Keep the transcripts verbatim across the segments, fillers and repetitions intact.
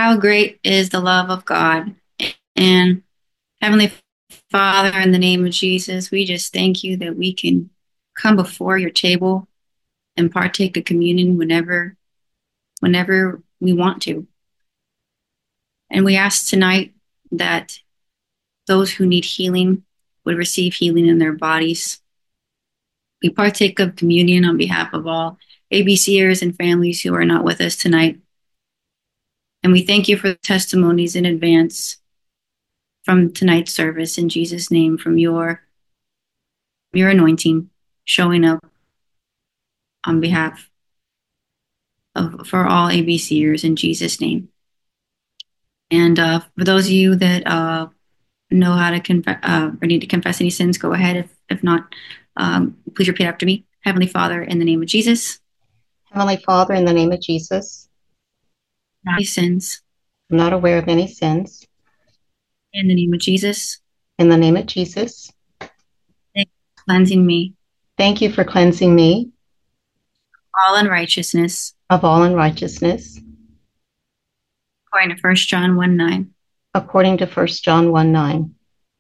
How great is the love of God. And Heavenly Father, in the name of Jesus, we just thank you that we can come before your table and partake of communion whenever whenever we want to. And we ask tonight that those who need healing would receive healing in their bodies. We partake of communion on behalf of all ABCers and families who are not with us tonight. And we thank you for the testimonies in advance from tonight's service in Jesus' name, from your your anointing showing up on behalf of for all ABCers in Jesus' name. And uh, for those of you that uh, know how to confess uh, or need to confess any sins, go ahead. If if not, um, please repeat after me. Heavenly Father, in the name of Jesus, Heavenly Father, in the name of Jesus, any sins. I'm not aware of any sins. In the name of Jesus, In the name of Jesus, thank you for cleansing me thank you for cleansing me all unrighteousness, of all unrighteousness, according to First John one nine. according to First John one nine.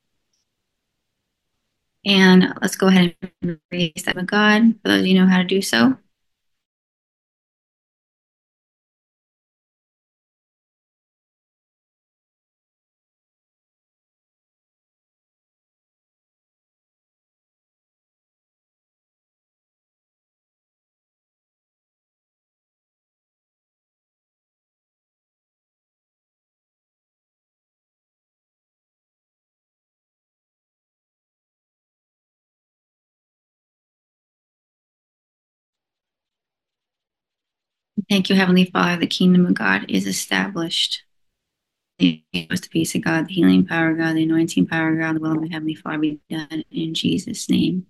And let's go ahead and read that with God for those of you know how to do so. Thank you, Heavenly Father. The kingdom of God is established. The peace of God, the healing power of God, the anointing power of God, the will of the Heavenly Father be done in Jesus' name.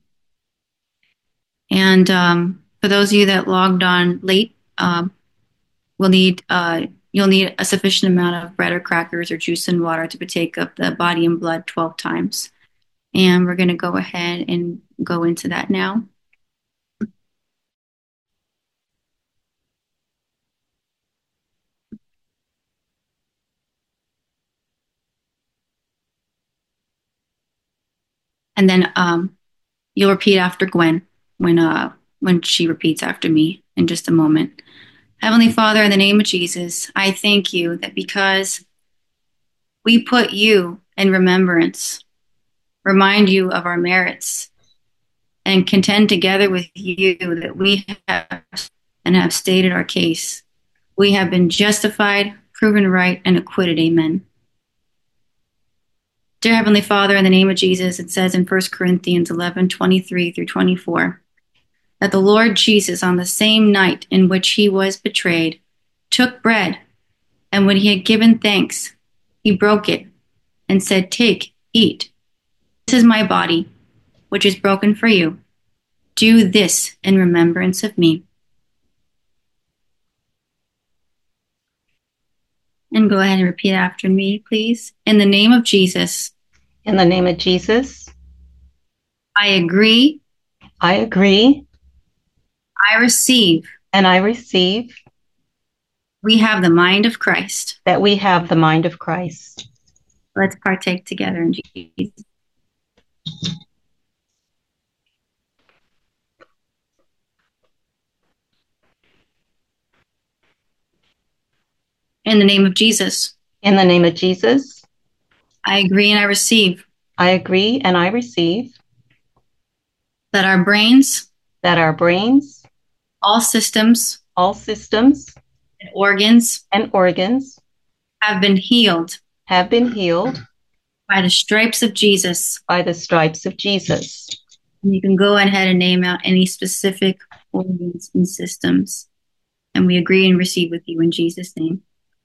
And um, for those of you that logged on late, um, we'll need uh, you'll need a sufficient amount of bread or crackers or juice and water to partake of the body and blood twelve times. And we're going to go ahead and go into that now. And then um, you'll repeat after Gwen when uh, when she repeats after me in just a moment. Heavenly Father, in the name of Jesus, I thank you that because we put you in remembrance, remind you of our merits, and contend together with you that we have and have stated our case. We have been justified, proven right, and acquitted. Amen. Dear Heavenly Father, in the name of Jesus, it says in First Corinthians eleven twenty-three through twenty-four that the Lord Jesus, on the same night in which he was betrayed, took bread, and when he had given thanks, he broke it and said, "Take, eat. This is my body, which is broken for you. Do this in remembrance of me." And go ahead and repeat after me, please. In the name of Jesus, In the name of Jesus, I agree, I agree I receive, and I receive we have the mind of Christ. that we have the mind of Christ. Let's partake together in Jesus. In the name of Jesus, In the name of Jesus, I agree and I receive I agree and I receive that our brains, that our brains, all systems, all systems, and organs and organs have been healed have been healed by the stripes of Jesus. by the stripes of Jesus. And you can go ahead and name out any specific organs and systems. And we agree and receive with you in Jesus' name.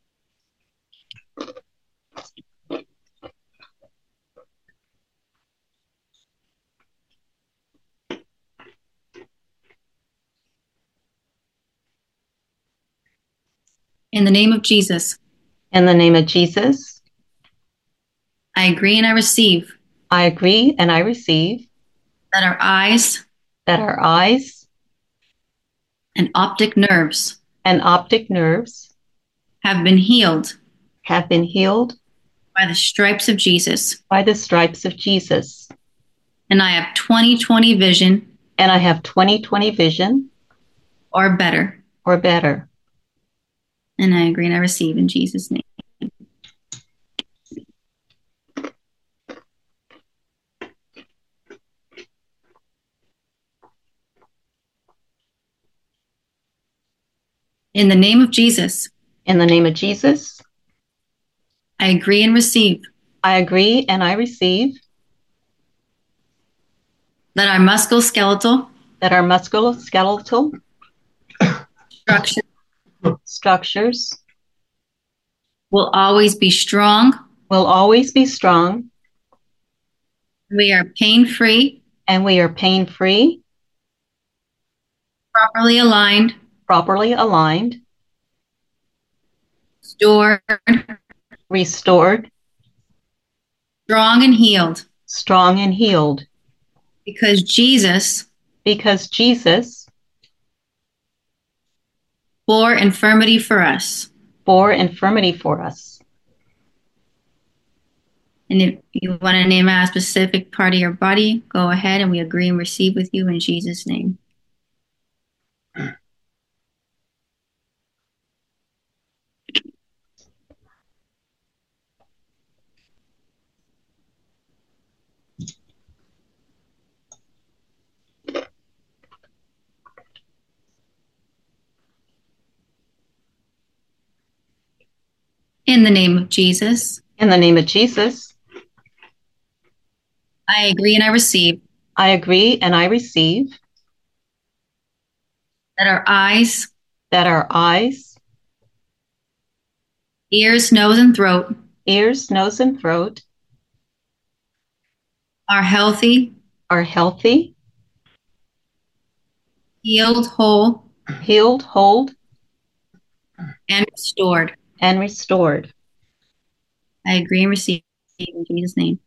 In the name of Jesus, In the name of Jesus, I agree and I receive I agree and I receive that our eyes that our eyes and optic nerves and optic nerves have been healed have been healed by the stripes of Jesus. by the stripes of Jesus. And I have twenty twenty vision And I have twenty twenty vision or better. or better. And I agree and I receive in Jesus' name. In the name of Jesus, In the name of Jesus, I agree and receive I agree and I receive that our musculoskeletal that our musculoskeletal structure structures will always be strong. will always be strong, We are pain-free, and we are pain-free, properly aligned, properly aligned, stored, restored, strong, and healed strong, and healed, because Jesus because Jesus bore infirmity for us. bore infirmity for us. And if you want to name out a specific part of your body, go ahead and we agree and receive with you in Jesus' name. In the name of Jesus, In the name of Jesus, I agree and I receive I agree and I receive that our eyes, that our eyes, ears, nose, and throat ears, nose, and throat are healthy, are healthy, healed, whole, healed, whole, and restored. and restored. I agree and receive in Jesus' name.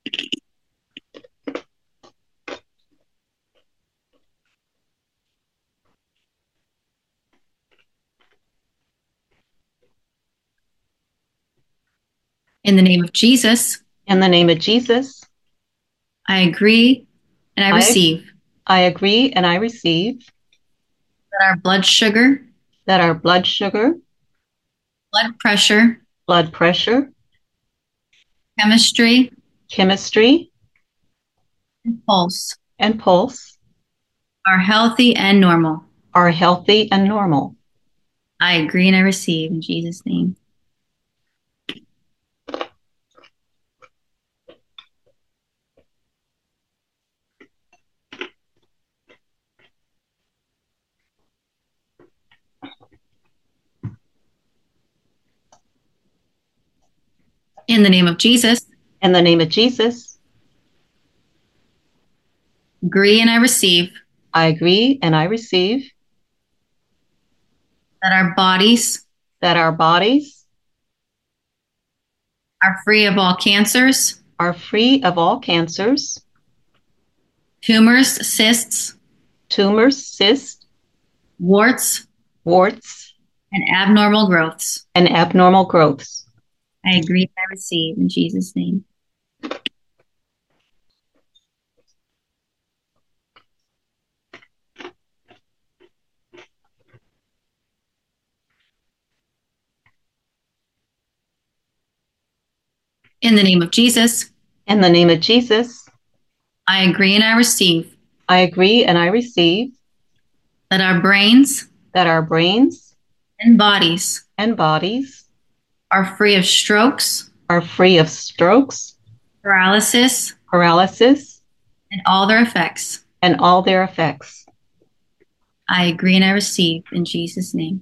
In the name of Jesus, In the name of Jesus, I agree and I I- receive I agree and I receive that our blood sugar, that our blood sugar, blood pressure, blood pressure, chemistry, chemistry, and pulse and pulse are healthy and normal. are healthy and normal. I agree and I receive in Jesus' name. In the name of Jesus, In the name of Jesus, agree and I receive I agree and I receive that our bodies that our bodies are free of all cancers, are free of all cancers, tumors, cysts, tumors, cysts, warts, warts, and abnormal growths. and abnormal growths. I agree and I receive in Jesus' name. In the name of Jesus, In the name of Jesus, I agree and I receive I agree and I receive that our brains that our brains and bodies and bodies are free of strokes, are free of strokes, paralysis, paralysis, and all their effects. and all their effects. I agree and I receive in Jesus' name.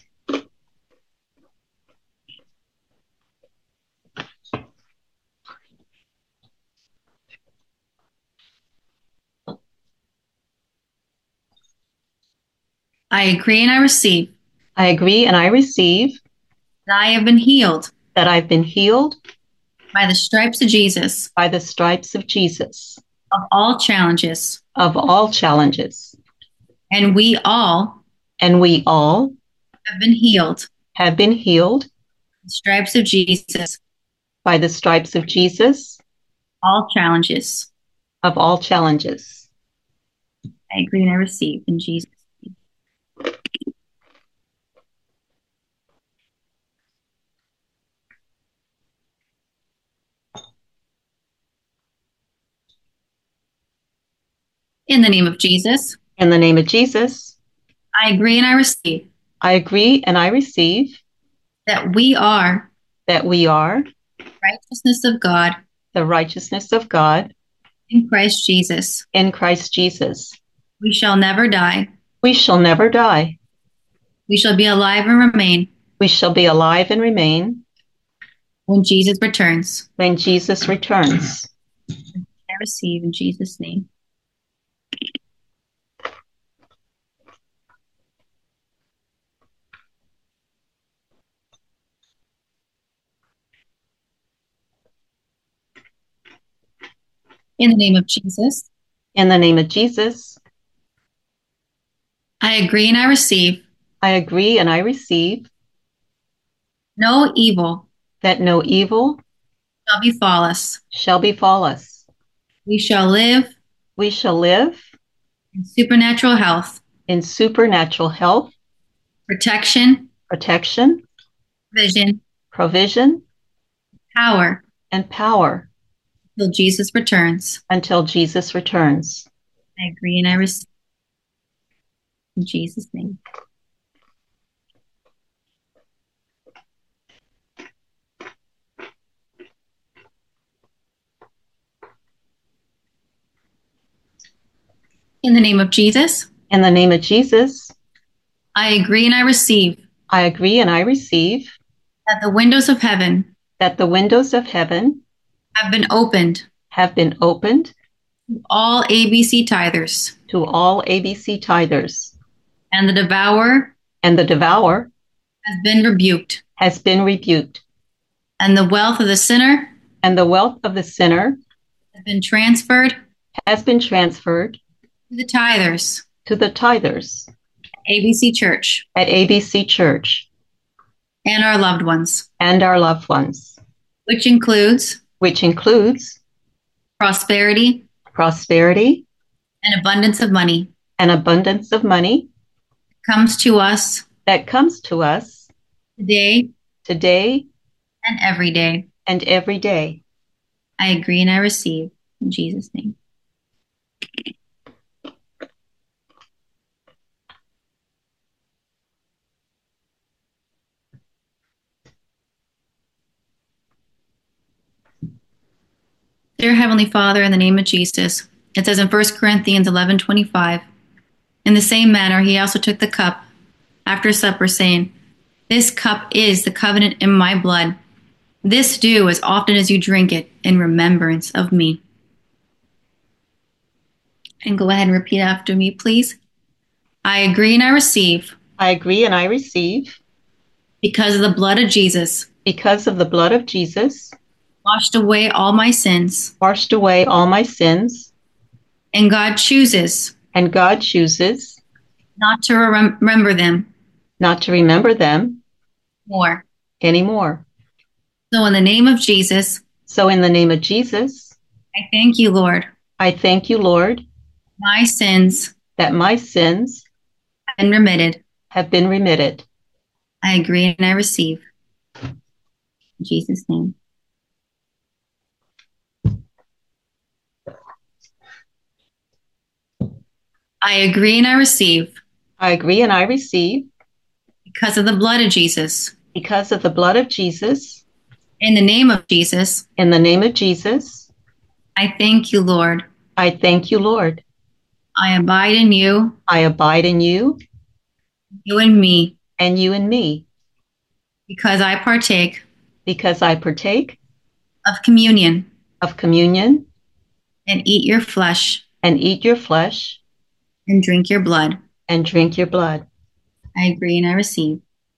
I agree and I receive I agree and I receive that I have been healed that I've been healed by the stripes of Jesus by the stripes of Jesus of all challenges. of all challenges. And we all And we all have been healed have been healed The stripes of Jesus, by the stripes of Jesus, all challenges. of all challenges. I agree and I receive in Jesus' name. In the name of Jesus, In the name of Jesus, I agree and I receive I agree and I receive that we are that we are righteousness of God the righteousness of God in Christ Jesus. in Christ Jesus. We shall never die. We shall never die. We shall be alive and remain We shall be alive and remain when Jesus returns. when Jesus returns. I receive in Jesus' name. In the name of Jesus, In the name of Jesus, I agree and I receive I agree and I receive no evil that no evil shall befall us. shall befall us. We shall live We shall live in supernatural health, in supernatural health, protection, protection, vision, provision, power and power till Jesus returns. until Jesus returns. I agree and I receive in Jesus' name. In the name of Jesus, In the name of Jesus, I agree and I receive I agree and I receive that the windows of heaven that the windows of heaven have been opened have been opened to all A B C tithers, to all A B C tithers, and the devourer and the devourer has been rebuked, has been rebuked, and the wealth of the sinner and the wealth of the sinner has been transferred has been transferred to the tithers, to the tithers A B C Church, at A B C Church and our loved ones, and our loved ones, which includes which includes prosperity prosperity and abundance of money, and abundance of money comes to us that comes to us today today and every day. and every day. I agree and I receive in Jesus' name. Dear Heavenly Father, in the name of Jesus, it says in First Corinthians eleven twenty-five, in the same manner he also took the cup after supper, saying, this cup is the covenant in my blood. This do as often as you drink it in remembrance of me. And go ahead and repeat after me, please. I agree and I receive, I agree and I receive, because of the blood of Jesus, because of the blood of Jesus, washed away all my sins, washed away all my sins, and God chooses and God chooses not to rem- remember them not to remember them more. anymore. So in the name of Jesus, So in the name of Jesus, I thank you, Lord. I thank you, Lord, My sins that my sins have been remitted. have been remitted. I agree and I receive. In Jesus' name. I agree and I receive, I agree and I receive, because of the blood of Jesus. because of the blood of Jesus, In the name of Jesus, in the name of Jesus, I thank you, Lord. I thank you, Lord. I abide in you, I abide in you you in me, and you in me, because I partake because I partake of communion of communion and eat your flesh and eat your flesh and drink your blood. and drink your blood. I agree and I receive.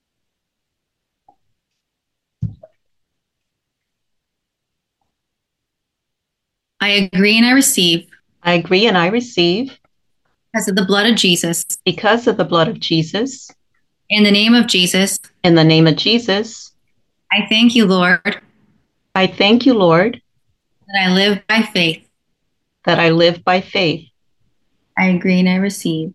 I agree and I receive, I agree and I receive, because of the blood of Jesus. because of the blood of Jesus, In the name of Jesus, in the name of Jesus, I thank you, Lord, I thank you, Lord, that I live by faith. that I live by faith. I agree and I receive.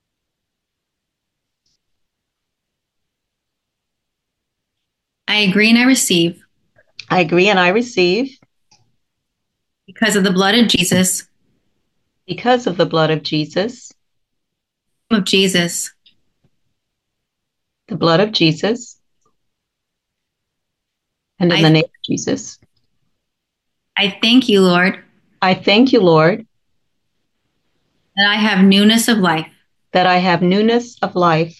I agree and I receive I agree and I receive because of the blood of Jesus, because of the blood of Jesus, of Jesus. the blood of Jesus, and in the I name of Jesus. I thank you, Lord, I thank you, Lord, that I have newness of life. that I have newness of life.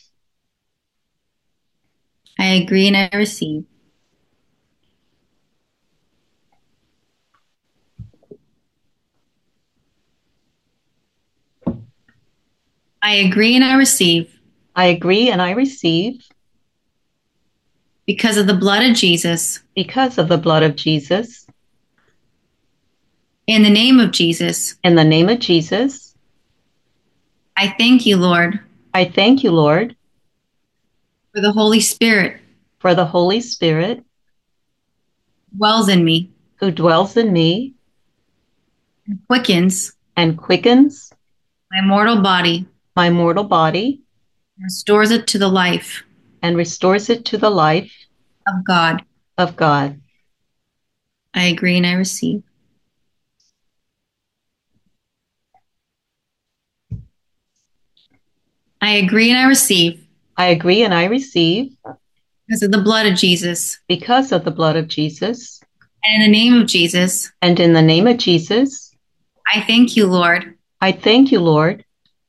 I agree and I receive. I agree and I receive I agree and I receive because of the blood of Jesus. because of the blood of Jesus. In the name of Jesus, In the name of Jesus, I thank you, Lord, I thank you, Lord, for the Holy Spirit for the Holy Spirit who dwells in me who dwells in me and quickens and quickens my mortal body my mortal body and restores it to the life and restores it to the life of God. of God. I agree and I receive. I agree and I receive I agree and I receive because of the blood of Jesus. because of the blood of Jesus. And in the name of Jesus, And in the name of Jesus, I thank you, Lord, I thank you, Lord,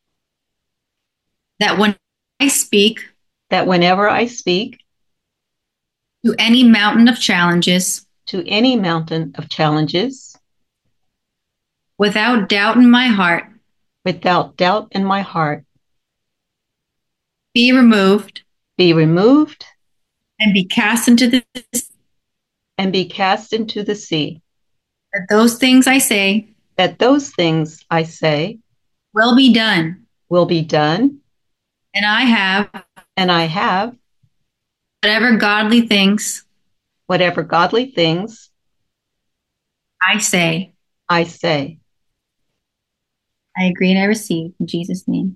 that when I speak that whenever I speak to any mountain of challenges to any mountain of challenges, without doubt in my heart, without doubt in my heart, be removed be removed and be cast into the and be cast into the sea, that those things I say that those things I say will be done. will be done, And I have and I have whatever godly things whatever godly things I say. I say. I agree and I receive in Jesus' name.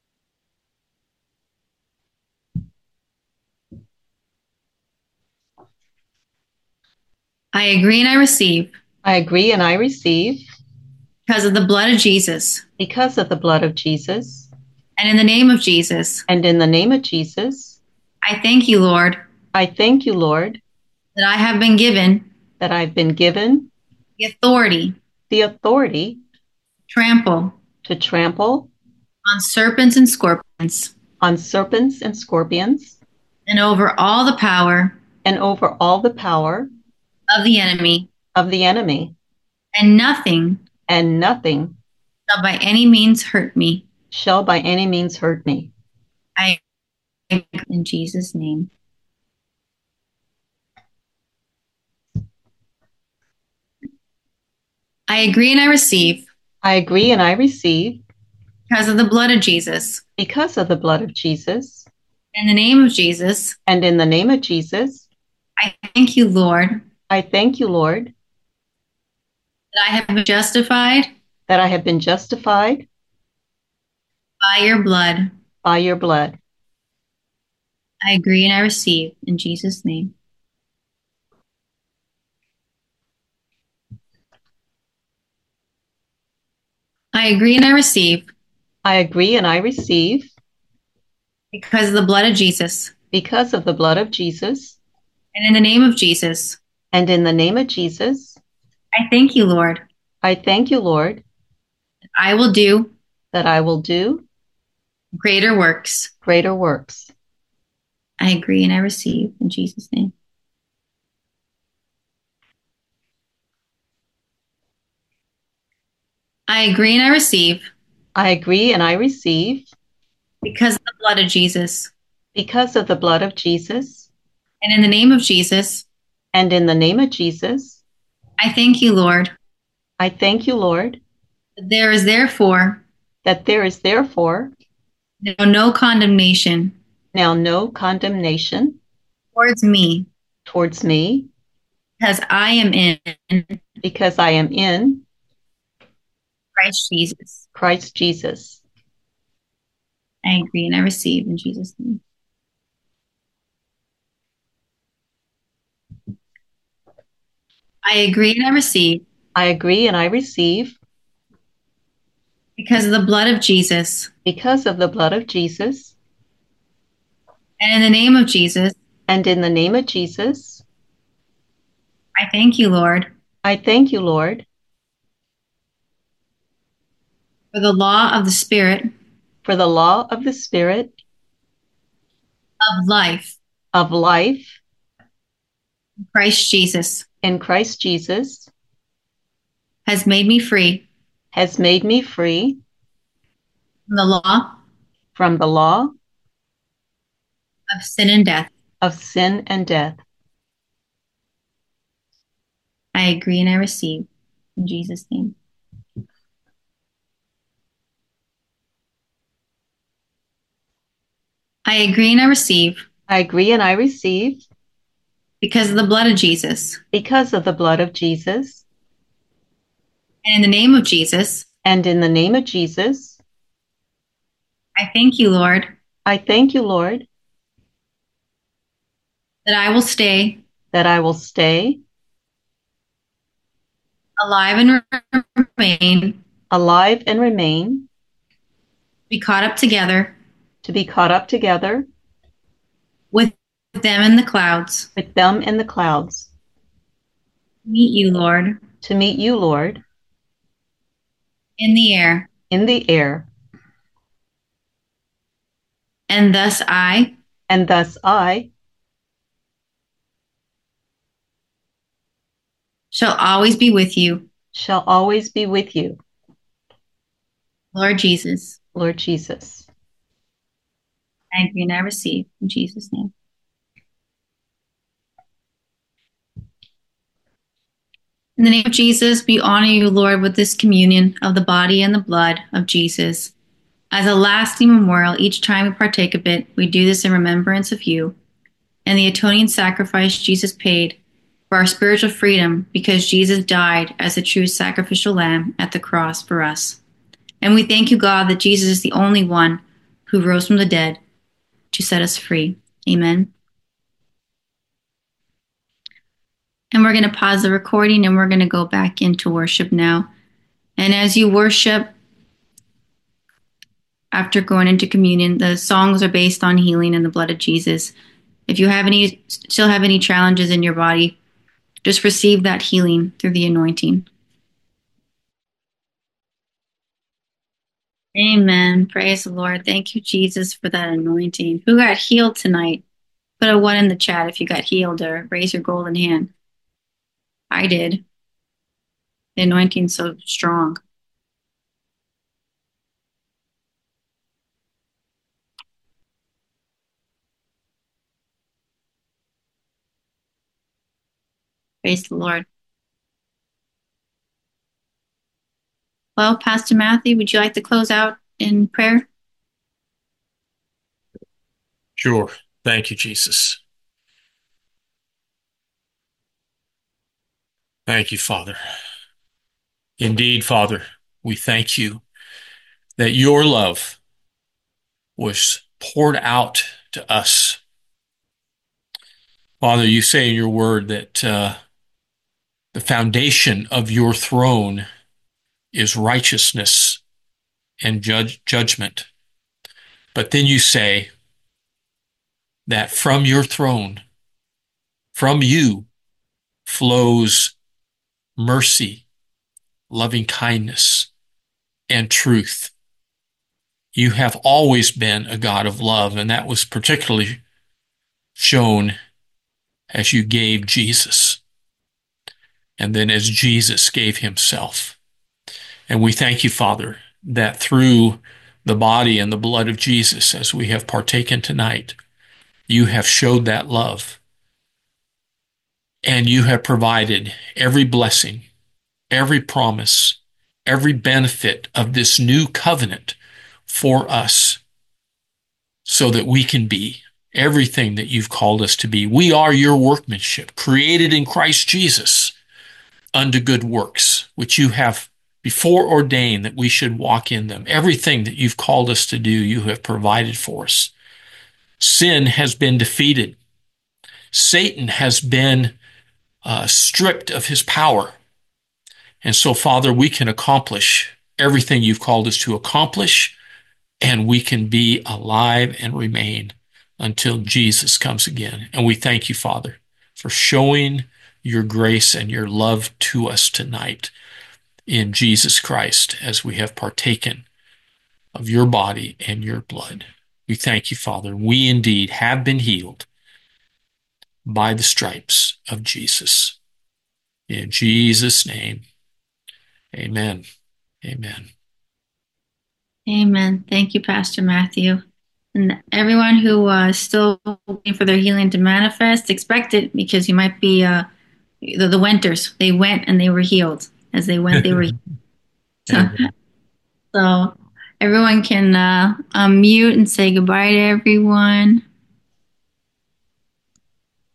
I agree and I receive I agree and I receive because of the blood of Jesus. because of the blood of Jesus. And in the name of Jesus, And in the name of Jesus, I thank you, Lord, I thank you, Lord, that I have been given that I've been given the authority to the authority trample to trample on serpents and scorpions on serpents and scorpions and over all the power and over all the power of the enemy, of the enemy, and nothing and nothing shall by any means hurt me. shall by any means hurt me. I agree in Jesus' name. I agree and I receive I agree and I receive because of the blood of Jesus. because of the blood of Jesus. In the name of Jesus, And in the name of Jesus, I thank you, Lord, I thank you, Lord, that I have been justified that I have been justified by your blood. by your blood. I agree and I receive in Jesus' name. I agree and I receive I agree and I receive because of the blood of Jesus. because of the blood of Jesus. And in the name of Jesus, And in the name of Jesus, I thank you, Lord, I thank you, Lord, that I will do that I will do greater works. greater works. I agree and I receive in Jesus' name. I agree and I receive I agree and I receive because of the blood of Jesus. because of the blood of Jesus. And in the name of Jesus, And in the name of Jesus, I thank you, Lord, I thank you, Lord, that there is therefore that there is therefore no, no condemnation now no condemnation towards me towards me because I am in because I am in Christ Jesus. Christ Jesus. I agree and I receive in Jesus' name. I agree and I receive I agree and I receive because of the blood of Jesus. because of the blood of Jesus. And in the name of Jesus, And in the name of Jesus, I thank you, Lord, I thank you, Lord, for the law of the Spirit for the law of the Spirit of life of life in Christ Jesus in Christ Jesus has made me free has made me free from the law from the law of sin and death. of sin and death. I agree and I receive in Jesus' name. I agree and I receive I agree and I receive because of the blood of Jesus. because of the blood of Jesus. And in the name of Jesus, And in the name of Jesus, I thank you, Lord, I thank you, Lord, that I will stay that I will stay alive and remain, alive and remain, be caught up together to be caught up together with them in the clouds. with them in the clouds, Meet you, Lord, to meet you, Lord, in the air. in the air. And thus I And thus I shall always be with you, shall always be with you, Lord Jesus. Lord Jesus. I agree and I receive in Jesus' name. In the name of Jesus, we honor you, Lord, with this communion of the body and the blood of Jesus. As a lasting memorial, each time we partake of it, we do this in remembrance of you and the atoning sacrifice Jesus paid for our spiritual freedom because Jesus died as a true sacrificial lamb at the cross for us. And we thank you, God, that Jesus is the only one who rose from the dead to set us free. Amen. And we're going to pause the recording and we're going to go back into worship now. And as you worship, after going into communion, the songs are based on healing in the blood of Jesus. If you have any, still have any challenges in your body, just receive that healing through the anointing. Amen. Praise the Lord. Thank you, Jesus, for that anointing. Who got healed tonight? Put a one in the chat if you got healed or raise your golden hand. I did. The anointing's so strong. Praise the Lord. Well, Pastor Matthew, would you like to close out in prayer? Sure. Thank you, Jesus. Thank you, Father. Indeed, Father, we thank you that your love was poured out to us. Father, you say in your word that uh, the foundation of your throne is righteousness and judge, judgment. But then you say that from your throne, from you, flows mercy, loving kindness, and truth. You have always been a God of love, and that was particularly shown as you gave Jesus, and then as Jesus gave himself. And we thank you, Father, that through the body and the blood of Jesus, as we have partaken tonight, you have showed that love, and you have provided every blessing, every promise, every benefit of this new covenant for us so that we can be everything that you've called us to be. We are your workmanship, created in Christ Jesus unto good works, which you have before ordained that we should walk in them. Everything that you've called us to do, you have provided for us. Sin has been defeated. Satan has been uh, stripped of his power. And so, Father, we can accomplish everything you've called us to accomplish, and we can be alive and remain until Jesus comes again. And we thank you, Father, for showing your grace and your love to us tonight in Jesus Christ as we have partaken of your body and your blood. We thank you, Father. We indeed have been healed by the stripes of Jesus. In Jesus' name, amen. Amen. Amen. Thank you, Pastor Matthew. And everyone who uh, is still waiting for their healing to manifest, expect it, because you might be uh, the, the Wenters. They went and they were healed. As they went, they were healed. So, so everyone can uh, unmute and say goodbye to everyone.